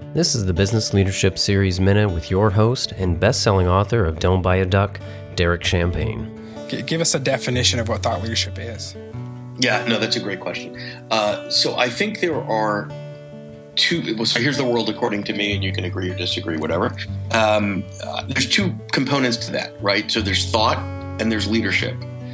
This is the Business Leadership Series Minute with your host and best-selling author of Don't Buy a Duck, Derek Champagne. Give us a definition of what thought leadership is. Yeah, no, that's a great question. So I think there are two. So here's the world according to me, and you can agree or disagree, whatever. There's two components to that, right? So there's thought and there's leadership.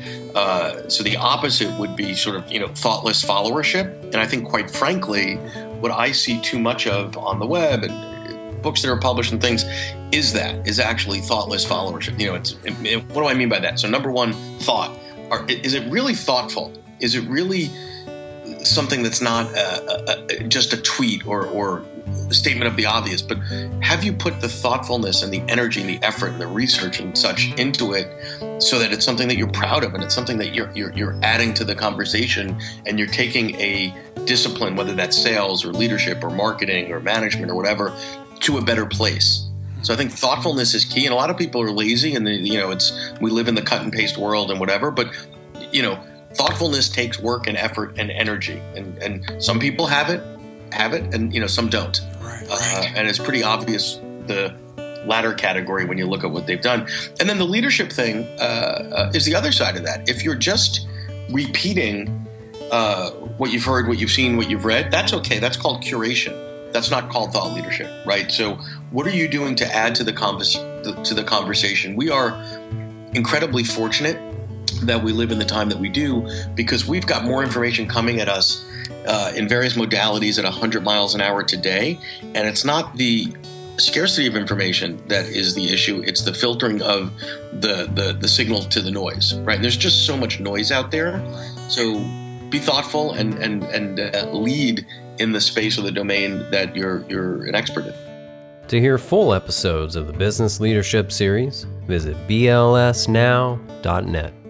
So the opposite would be sort of, thoughtless followership. And I think, quite frankly, what I see too much of on the web and books that are published and things is actually thoughtless followership. What do I mean by that? So number one, thought. Is it really thoughtful? Is it really something that's not just a tweet or a statement of the obvious, but have you put the thoughtfulness and the energy and the effort and the research and such into it so that it's something that you're proud of and it's something that you're adding to the conversation and you're taking a discipline, whether that's sales or leadership or marketing or management or whatever, to a better place. So I think thoughtfulness is key, and a lot of people are lazy, and we live in the cut and paste world and whatever, but thoughtfulness takes work and effort and energy, and some people have it, and some don't. Right. And it's pretty obvious the latter category when you look at what they've done. And then the leadership thing is the other side of that. If you're just repeating what you've heard, what you've seen, what you've read, that's okay. That's called curation. That's not called thought leadership, right? So what are you doing to add to the conversation? We are incredibly fortunate that we live in the time that we do, because we've got more information coming at us in various modalities at 100 miles an hour today. And it's not the scarcity of information that is the issue. It's the filtering of the signal to the noise, right? And there's just so much noise out there. So be thoughtful and lead in the space or the domain that you're an expert in. To hear full episodes of the Business Leadership Series, visit blsnow.net.